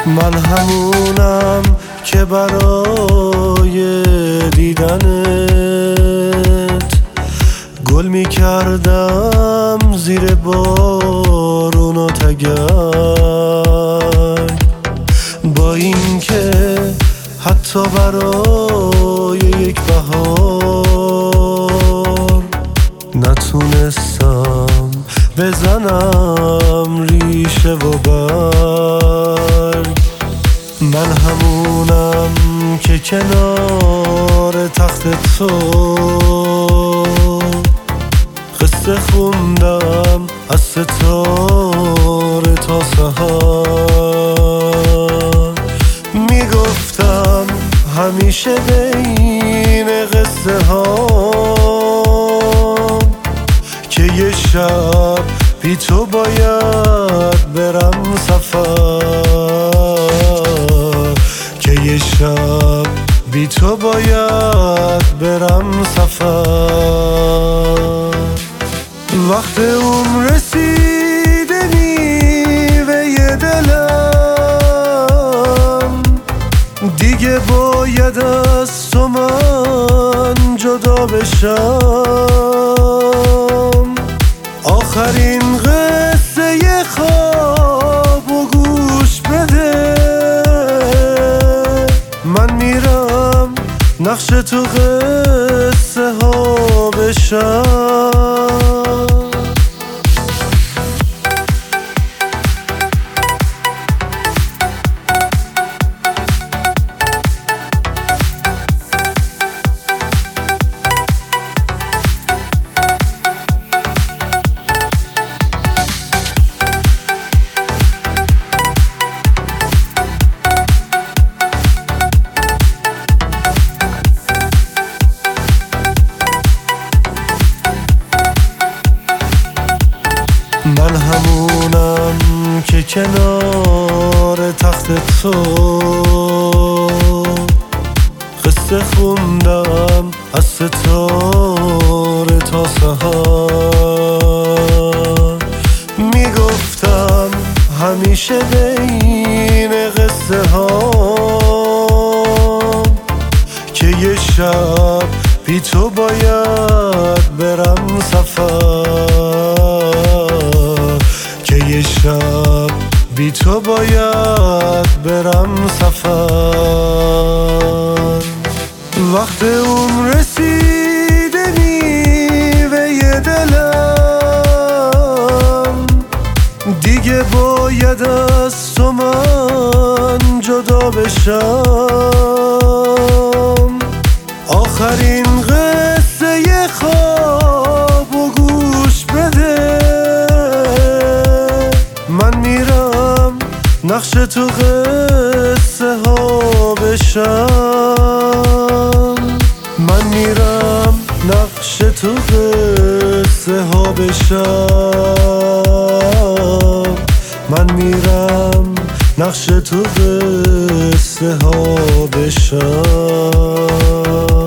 من همونم که برای دیدنت گل میکردم زیر بارون و تگرگ، با این که حتی برای یک بهار نتونستم بزنم ریشه و برگ. من همونم که کنار تخت تو قصه خوندم از ستاره تا سحر، میگفتم همیشه بین قصه ها که یه شب بی تو باید برم سفر، که یه شب بی تو باید برم سفر. وقت رسیده نیوه دلم، دیگه باید از تو من جدا بشم. آخرین قصه خواب و گوش بده، من میرم نقش تو قصه ها بشم. من همونم که کنار تخت تو قصه خوندم از ستاره تا سحر، میگفتم همیشه بین قصه ها که یه شب بی تو باید برم سفر، که یه شب بی تو باید برم سفر. وقت رسیده نیوه دلم، دیگه باید از تو من جدا بشم. آخرین قصه خواب و گوش بده، من میرم نقش تو قصه ها بشم. من میرم نقش تو قصه ها بشم. من میرم نقش تو قصه ها بشم.